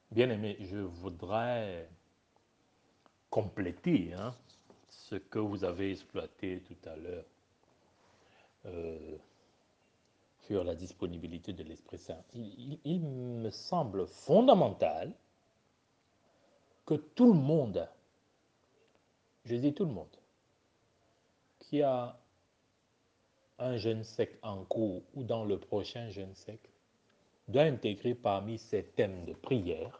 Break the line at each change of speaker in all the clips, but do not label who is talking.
Bien aimé, je voudrais compléter ce que vous avez exploité tout à l'heure euh, sur la disponibilité de l'Esprit Saint. Il me semble fondamental que tout le monde, je dis tout le monde, qui a un jeûne sec en cours ou dans le prochain jeûne sec, doit intégrer parmi ses thèmes de prière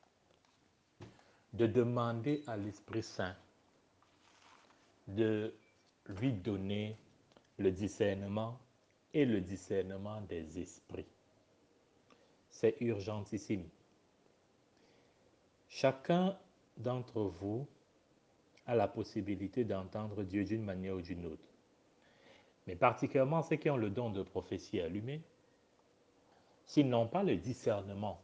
de demander à l'Esprit Saint de lui donner le discernement et le discernement des esprits. C'est urgentissime. Chacun d'entre vous a la possibilité d'entendre Dieu d'une manière ou d'une autre. Mais particulièrement ceux qui ont le don de prophétie allumé, s'ils n'ont pas le discernement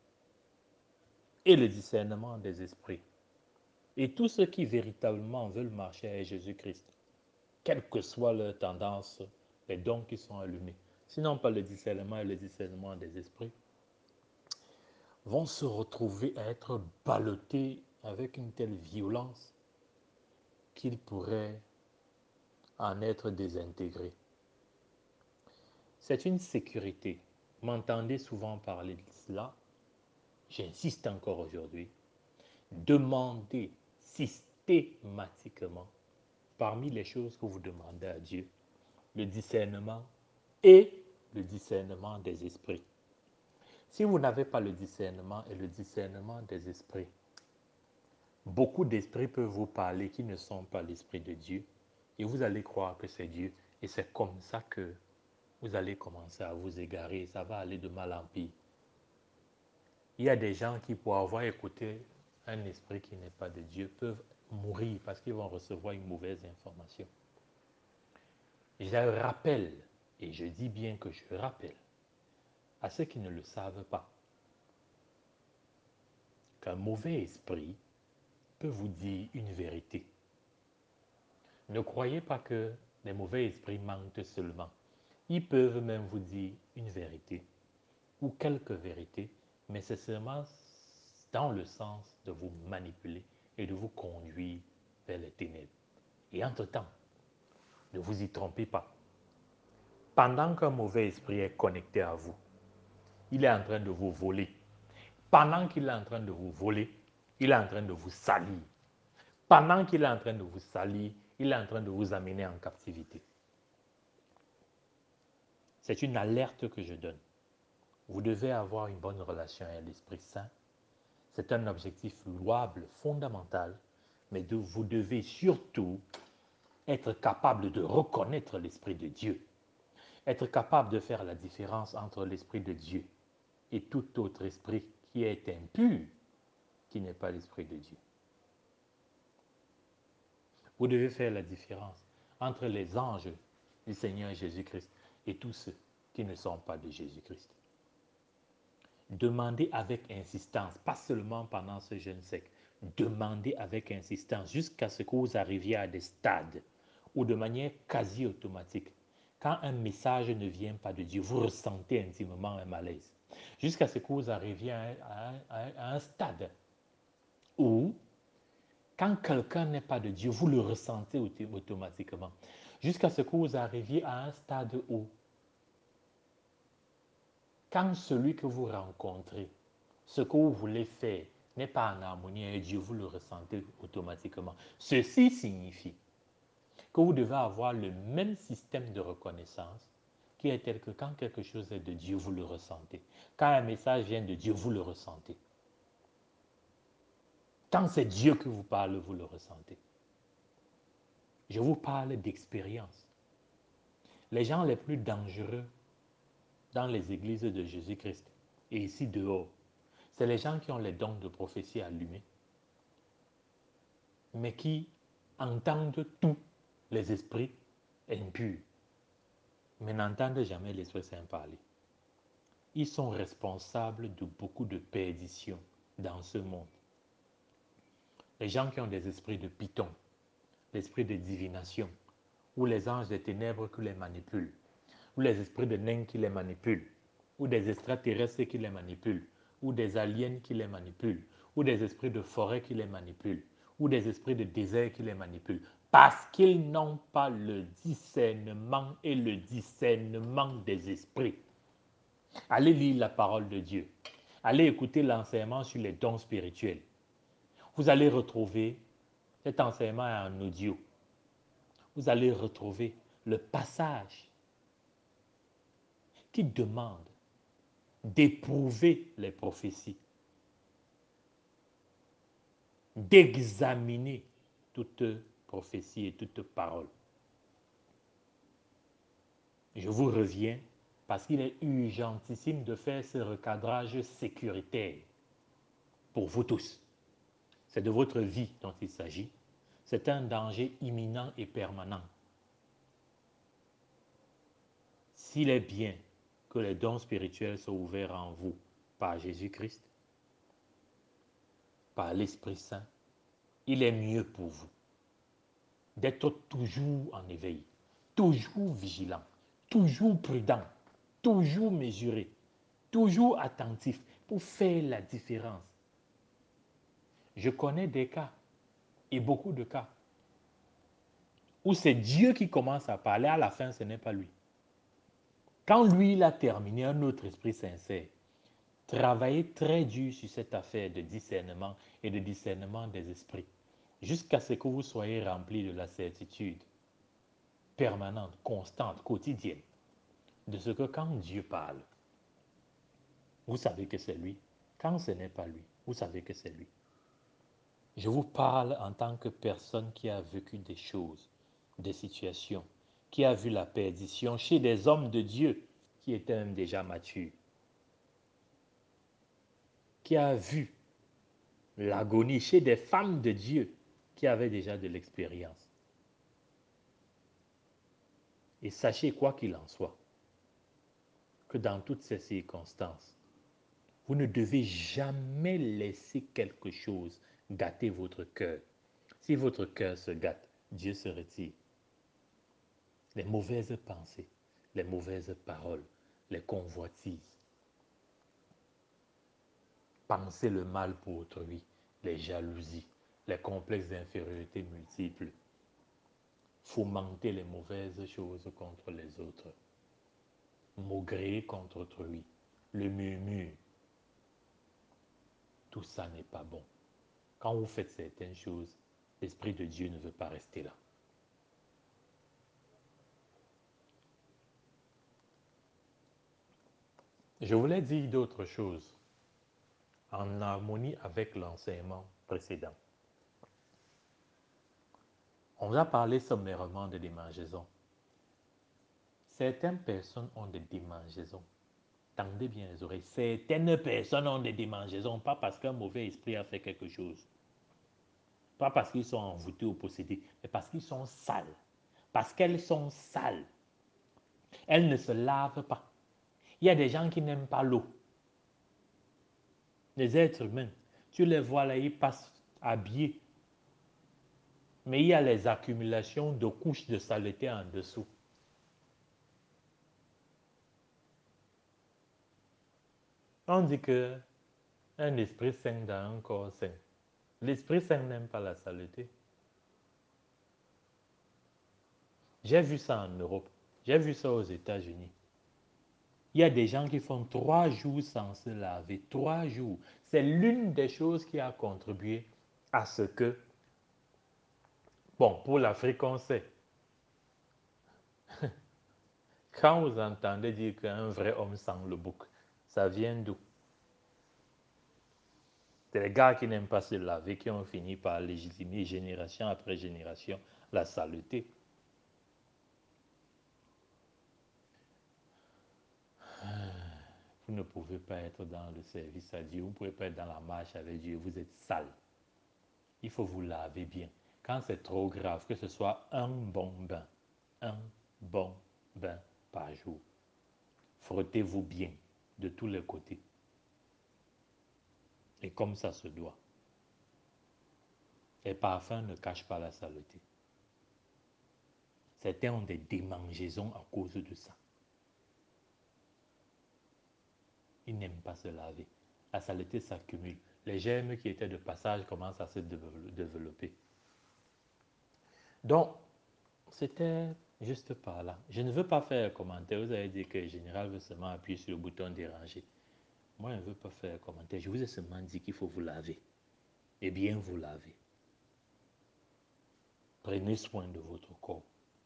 et le discernement des esprits, et tous ceux qui véritablement veulent marcher avec Jésus-Christ, quelle que soit leur tendance, les dons qui sont allumés, s'ils n'ont pas le discernement et le discernement des esprits, vont se retrouver à être ballottés avec une telle violence qu'ils pourraient en être désintégrés. C'est une sécurité. Vous m'entendez souvent parler de cela. J'insiste encore aujourd'hui. Demandez systématiquement, parmi les choses que vous demandez à Dieu, le discernement et le discernement des esprits. Si vous n'avez pas le discernement et le discernement des esprits, beaucoup d'esprits peuvent vous parler qui ne sont pas l'esprit de Dieu et vous allez croire que c'est Dieu. Et c'est comme ça que vous allez commencer à vous égarer. Ça va aller de mal en pire. Il y a des gens qui, pour avoir écouté un esprit qui n'est pas de Dieu, peuvent mourir parce qu'ils vont recevoir une mauvaise information. Je rappelle, et je dis bien que je rappelle, à ceux qui ne le savent pas, qu'un mauvais esprit peut vous dire une vérité. Ne croyez pas que les mauvais esprits mentent seulement. Ils peuvent même vous dire une vérité ou quelques vérités, mais c'est seulement dans le sens de vous manipuler et de vous conduire vers les ténèbres. Et entre-temps, ne vous y trompez pas. Pendant qu'un mauvais esprit est connecté à vous, il est en train de vous voler. Pendant qu'il est en train de vous voler, il est en train de vous salir. Pendant qu'il est en train de vous salir, il est en train de vous amener en captivité. C'est une alerte que je donne. Vous devez avoir une bonne relation avec l'Esprit Saint. C'est un objectif louable, fondamental, mais vous devez surtout être capable de reconnaître l'Esprit de Dieu, être capable de faire la différence entre l'Esprit de Dieu et tout autre esprit qui est impur, qui n'est pas l'Esprit de Dieu. Vous devez faire la différence entre les anges du Seigneur Jésus-Christ et tous ceux qui ne sont pas de Jésus-Christ. Demandez avec insistance, pas seulement pendant ce jeûne sec, demandez avec insistance jusqu'à ce que vous arriviez à des stades où de manière quasi automatique, quand un message ne vient pas de Dieu, vous ressentez intimement un malaise. Jusqu'à ce que vous arriviez à un stade où, quand quelqu'un n'est pas de Dieu, vous le ressentez automatiquement. Jusqu'à ce que vous arriviez à un stade où, quand celui que vous rencontrez, ce que vous voulez faire n'est pas en harmonie avec Dieu, vous le ressentez automatiquement. Ceci signifie que vous devez avoir le même système de reconnaissance qui est tel que quand quelque chose est de Dieu, vous le ressentez. Quand un message vient de Dieu, vous le ressentez. Quand c'est Dieu qui vous parle, vous le ressentez. Je vous parle d'expérience. Les gens les plus dangereux dans les églises de Jésus-Christ et ici dehors, c'est les gens qui ont les dons de prophétie allumés, mais qui entendent tous les esprits impurs, mais n'entendent jamais l'Esprit Saint parler. Ils sont responsables de beaucoup de perditions dans ce monde. Les gens qui ont des esprits de python, l'esprit de divination, ou les anges des ténèbres qui les manipulent, ou les esprits de nains qui les manipulent, ou des extraterrestres qui les manipulent, ou des aliens qui les manipulent, ou des esprits de forêt qui les manipulent, ou des esprits de désert qui les manipulent, parce qu'ils n'ont pas le discernement et le discernement des esprits. Allez lire la parole de Dieu. Allez écouter l'enseignement sur les dons spirituels. Vous allez retrouver cet enseignement en audio. Vous allez retrouver le passage qui demande d'éprouver les prophéties, d'examiner toute prophétie et toute parole. Je vous reviens parce qu'il est urgentissime de faire ce recadrage sécuritaire pour vous tous. C'est de votre vie dont il s'agit. C'est un danger imminent et permanent. S'il est bien que les dons spirituels soient ouverts en vous par Jésus-Christ, par l'Esprit Saint, il est mieux pour vous d'être toujours en éveil, toujours vigilant, toujours prudent, toujours mesuré, toujours attentif pour faire la différence. Je connais des cas, et beaucoup de cas, où c'est Dieu qui commence à parler, à la fin ce n'est pas lui. Quand lui il a terminé, un autre esprit sincère, travaillez très dur sur cette affaire de discernement et de discernement des esprits, jusqu'à ce que vous soyez remplis de la certitude permanente, constante, quotidienne, de ce que quand Dieu parle, vous savez que c'est lui. Quand ce n'est pas lui, vous savez que c'est lui. Je vous parle en tant que personne qui a vécu des choses, des situations, qui a vu la perdition chez des hommes de Dieu qui étaient même déjà matures, qui a vu l'agonie chez des femmes de Dieu qui avaient déjà de l'expérience. Et sachez, quoi qu'il en soit, que dans toutes ces circonstances, vous ne devez jamais laisser quelque chose gâter votre cœur. Si votre cœur se gâte, Dieu se retire. Les mauvaises pensées, les mauvaises paroles, les convoitises, penser le mal pour autrui, les jalousies, les complexes d'infériorité multiples, fomenter les mauvaises choses contre les autres, maugréer contre autrui, le murmure, tout ça n'est pas bon. Quand vous faites certaines choses, l'Esprit de Dieu ne veut pas rester là. Je voulais dire d'autres choses en harmonie avec l'enseignement précédent. On vous a parlé sommairement de démangeaisons. Certaines personnes ont des démangeaisons. Tendez bien les oreilles. Certaines personnes ont des démangeaisons, pas parce qu'un mauvais esprit a fait quelque chose, pas parce qu'ils sont envoûtés ou possédés, mais parce qu'ils sont sales. Parce qu'elles sont sales. Elles ne se lavent pas. Il y a des gens qui n'aiment pas l'eau. Les êtres humains, tu les vois là, ils passent habillés. Mais il y a les accumulations de couches de saleté en dessous. On dit que un esprit sain dans un corps sain. L'esprit sain n'aime pas la saleté. J'ai vu ça en Europe. J'ai vu ça aux États-Unis. Il y a des gens qui font 3 jours sans se laver. 3 jours. C'est l'une des choses qui a contribué à ce que, bon, pour l'Afrique, on sait. Quand vous entendez dire qu'un vrai homme sent le bouc, ça vient d'où? C'est les gars qui n'aiment pas se laver qui ont fini par légitimer génération après génération la saleté. Vous ne pouvez pas être dans le service à Dieu, vous ne pouvez pas être dans la marche avec Dieu, vous êtes sale. Il faut vous laver bien. Quand c'est trop grave, que ce soit un bon bain par jour. Frottez-vous bien de tous les côtés. Et comme ça se doit. Les parfums ne cachent pas la saleté. Certains ont des démangeaisons à cause de ça. Ils n'aiment pas se laver. La saleté s'accumule. Les germes qui étaient de passage commencent à se développer. Donc, c'était juste par là. Je ne veux pas faire un commentaire. Vous avez dit que le général veut seulement appuyer sur le bouton déranger. Moi, je ne veux pas faire un commentaire. Je vous ai seulement dit qu'il faut vous laver. Et bien vous laver. Prenez soin de votre corps.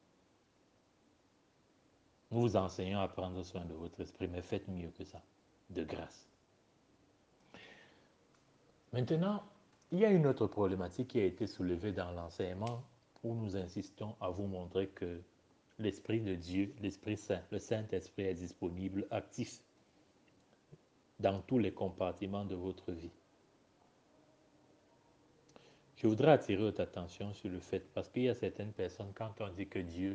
Nous vous enseignons à prendre soin de votre esprit, mais faites mieux que ça, de grâce. Maintenant, il y a une autre problématique qui a été soulevée dans l'enseignement où nous insistons à vous montrer que l'Esprit de Dieu, l'Esprit Saint, le Saint-Esprit est disponible, actif dans tous les compartiments de votre vie. Je voudrais attirer votre attention sur le fait, parce qu'il y a certaines personnes, quand on dit que Dieu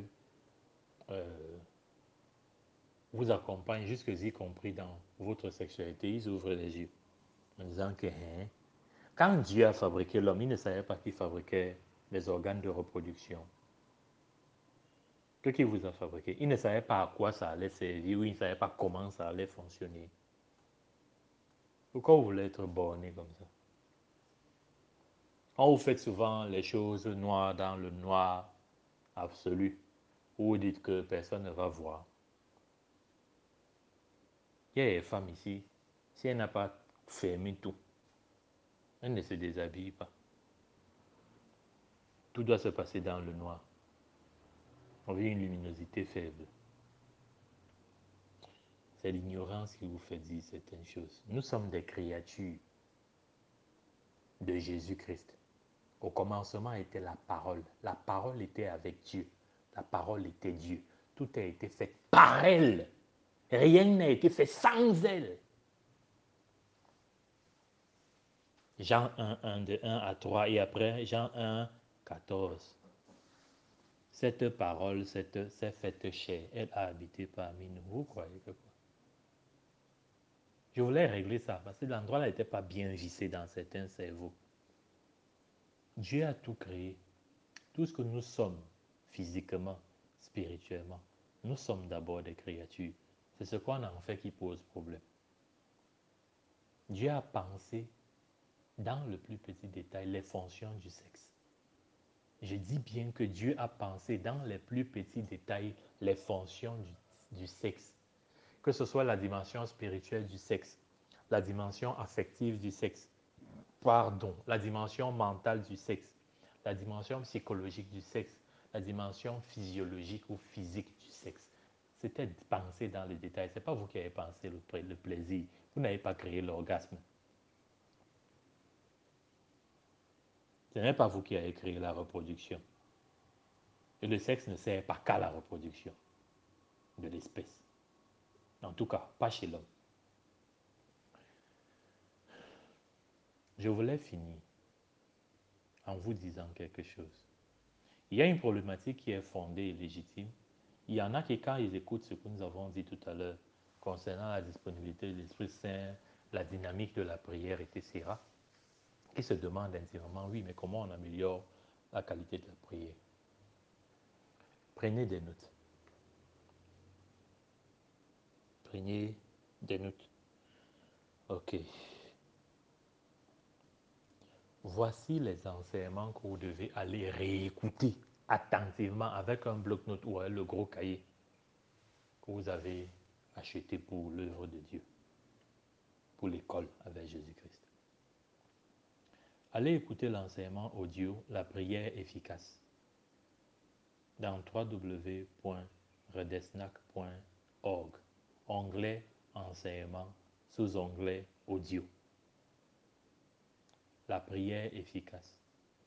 vous accompagne jusque-y compris dans votre sexualité, ils ouvrent les yeux en disant que quand Dieu a fabriqué l'homme, il ne savait pas qu'il fabriquait les organes de reproduction. Que qui vous a fabriqué? Il ne savait pas à quoi ça allait servir ou il ne savait pas comment ça allait fonctionner. Pourquoi vous voulez être borné comme ça? Quand vous faites souvent les choses noires dans le noir absolu, ou vous dites que personne ne va voir. Il y a des femmes ici, si elle n'a pas fermé tout, elle ne se déshabille pas. Tout doit se passer dans le noir. On veut une luminosité faible. C'est l'ignorance qui vous fait dire certaines choses. Nous sommes des créatures de Jésus-Christ. Au commencement était la parole. La parole était avec Dieu. La parole était Dieu. Tout a été fait par elle. Rien n'a été fait sans elle. Jean 1, 1, de 1 à 3 et après Jean 1, 14. Cette parole s'est faite chair. Elle a habité parmi nous. Vous croyez que quoi? Je voulais régler ça parce que l'endroit là n'était pas bien vissé dans certains cerveaux. Dieu a tout créé. Tout ce que nous sommes, physiquement, spirituellement, nous sommes d'abord des créatures. C'est ce qu'on en fait qui pose problème. Dieu a pensé dans le plus petit détail les fonctions du sexe. Je dis bien que Dieu a pensé dans les plus petits détails les fonctions du sexe. Que ce soit la dimension spirituelle du sexe, la dimension affective du sexe, la dimension mentale du sexe, la dimension psychologique du sexe, la dimension physiologique ou physique du sexe. C'était pensé dans les détails. Ce n'est pas vous qui avez pensé le plaisir. Vous n'avez pas créé l'orgasme. Ce n'est pas vous qui avez créé la reproduction. Et le sexe ne sert pas qu'à la reproduction de l'espèce. En tout cas, pas chez l'homme. Je voulais finir en vous disant quelque chose. Il y a une problématique qui est fondée et légitime. Il y en a qui, quand ils écoutent ce que nous avons dit tout à l'heure concernant la disponibilité de l'Esprit Saint, la dynamique de la prière, etc., qui se demandent intimement, oui, mais comment on améliore la qualité de la prière? Prenez des notes. Prenez des notes. OK. Voici les enseignements que vous devez aller réécouter attentivement avec un bloc-notes ou avec le gros cahier que vous avez acheté pour l'œuvre de Dieu, pour l'école avec Jésus-Christ. Allez écouter l'enseignement audio La prière efficace dans www.redesnac.org, onglet enseignement, sous-onglet audio. La prière efficace.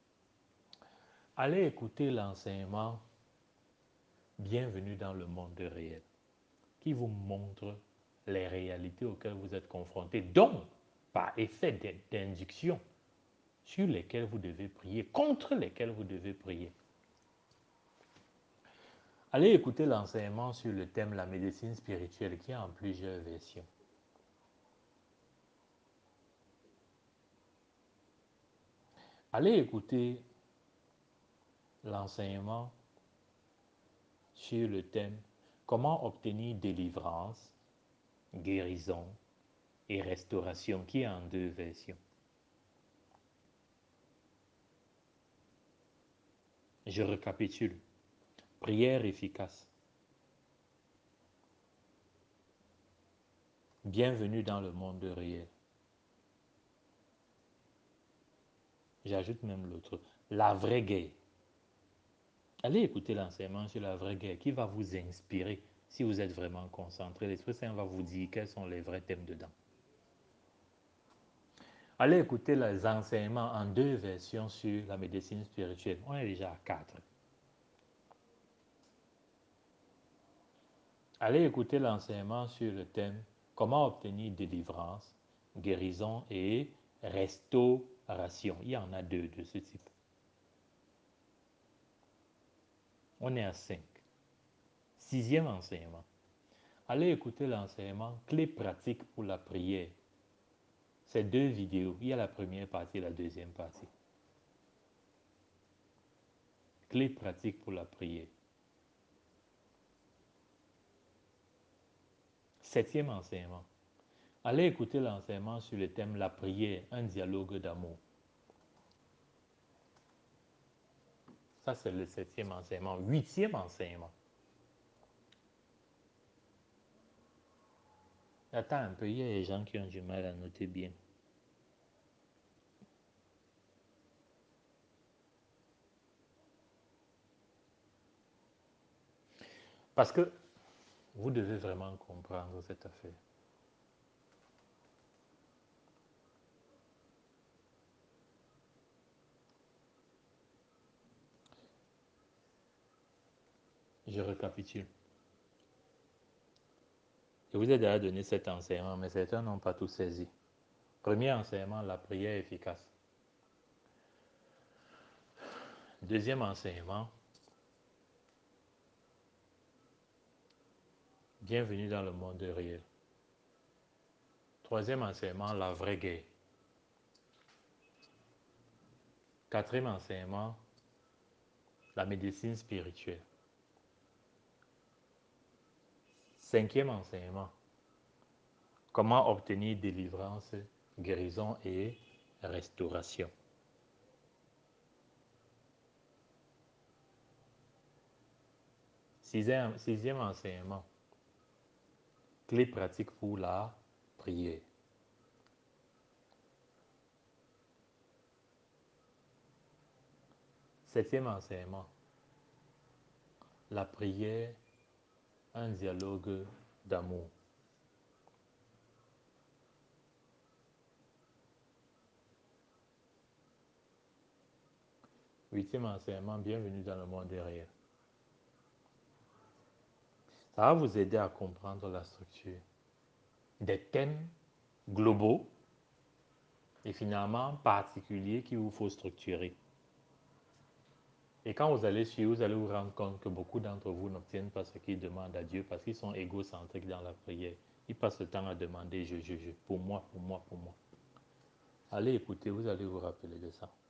Allez écouter l'enseignement Bienvenue dans le monde réel, qui vous montre les réalités auxquelles vous êtes confrontés, donc par effet d'induction sur lesquelles vous devez prier, contre lesquelles vous devez prier. Allez écouter l'enseignement sur le thème la médecine spirituelle qui est en plusieurs versions. Allez écouter l'enseignement sur le thème comment obtenir délivrance, guérison, et restauration, qui est en 2 versions. Je récapitule. Prière efficace. Bienvenue dans le monde réel. J'ajoute même l'autre. La vraie guerre. Allez écouter l'enseignement sur la vraie guerre qui va vous inspirer si vous êtes vraiment concentré. L'Esprit Saint va vous dire quels sont les vrais thèmes dedans. Allez écouter les enseignements en 2 versions sur la médecine spirituelle. On est déjà à 4. Allez écouter l'enseignement sur le thème comment obtenir délivrance, guérison et restauration. Il y en a 2 de ce type. On est à 5. 6e enseignement. Allez écouter l'enseignement clé pratique pour la prière. C'est 2 vidéos. Il y a la première partie et la deuxième partie. Clé pratique pour la prière. 7e enseignement. Allez écouter l'enseignement sur le thème la prière, un dialogue d'amour. Ça, c'est le 7e enseignement. 8e enseignement. Attends un peu, il y a des gens qui ont du mal à noter bien. Parce que vous devez vraiment comprendre cette affaire. Je récapitule. Je vous ai déjà donné cet enseignement, mais certains n'ont pas tout saisi. Premier enseignement, la prière efficace. Deuxième enseignement, bienvenue dans le monde réel. Troisième enseignement, la vraie guerre. Quatrième enseignement, la médecine spirituelle. Cinquième enseignement, comment obtenir délivrance, guérison et restauration. Sixième enseignement, clé pratique pour la prière. Septième enseignement, la prière, un dialogue d'amour. Huitième enseignement, bienvenue dans le monde réel. Ça va vous aider à comprendre la structure des thèmes globaux et finalement particuliers qu'il vous faut structurer. Et quand vous allez suivre, vous allez vous rendre compte que beaucoup d'entre vous n'obtiennent pas ce qu'ils demandent à Dieu parce qu'ils sont égocentriques dans la prière. Ils passent le temps à demander je, pour moi, pour moi, pour moi. Allez écouter, vous allez vous rappeler de ça.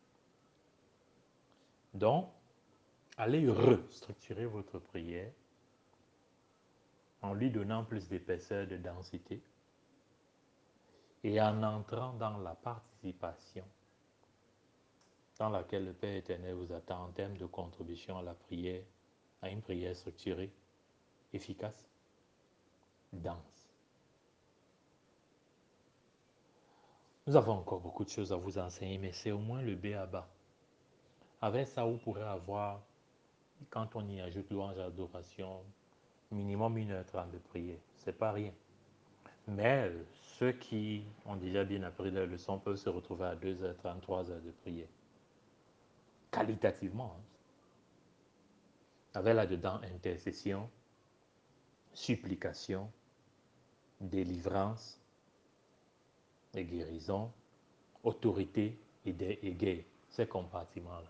Donc, allez restructurer votre prière en lui donnant plus d'épaisseur, de densité et en entrant dans la participation dans laquelle le Père éternel vous attend en termes de contribution à la prière, à une prière structurée, efficace, dense. Nous avons encore beaucoup de choses à vous enseigner, mais c'est au moins le B à bas. Avec ça, vous pourrez avoir, quand on y ajoute louange et adoration, minimum 1h30 de prière. C'est pas rien. Mais ceux qui ont déjà bien appris la leçon peuvent se retrouver à 2h30, 3h de prière. Qualitativement. Avec là-dedans intercession, supplication, délivrance et guérison, autorité et guerre. Ces compartiments-là.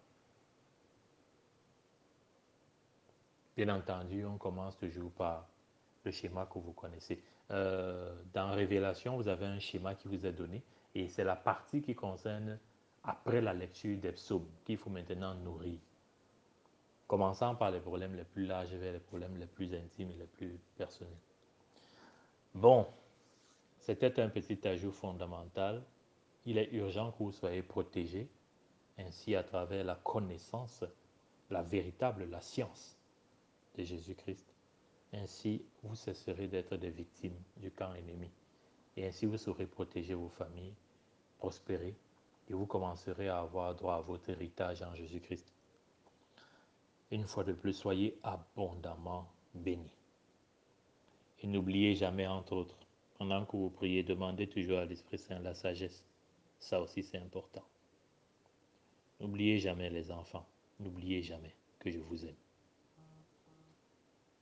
Bien entendu, on commence toujours par le schéma que vous connaissez. Dans Révélation, vous avez un schéma qui vous est donné et c'est la partie qui concerne après la lecture des psaumes qu'il faut maintenant nourrir. Commençant par les problèmes les plus larges vers les problèmes les plus intimes et les plus personnels. Bon, C'était un petit ajout fondamental. Il est urgent que vous soyez protégés, ainsi à travers la connaissance, la véritable, la science de Jésus-Christ. Ainsi, vous cesserez d'être des victimes du camp ennemi. Et ainsi, vous saurez protéger vos familles, prospérer, et vous commencerez à avoir droit à votre héritage en Jésus-Christ. Une fois de plus, soyez abondamment bénis. Et n'oubliez jamais, entre autres, pendant que vous priez, demandez toujours à l'Esprit Saint la sagesse. Ça aussi, c'est important. N'oubliez jamais les enfants. N'oubliez jamais que je vous aime.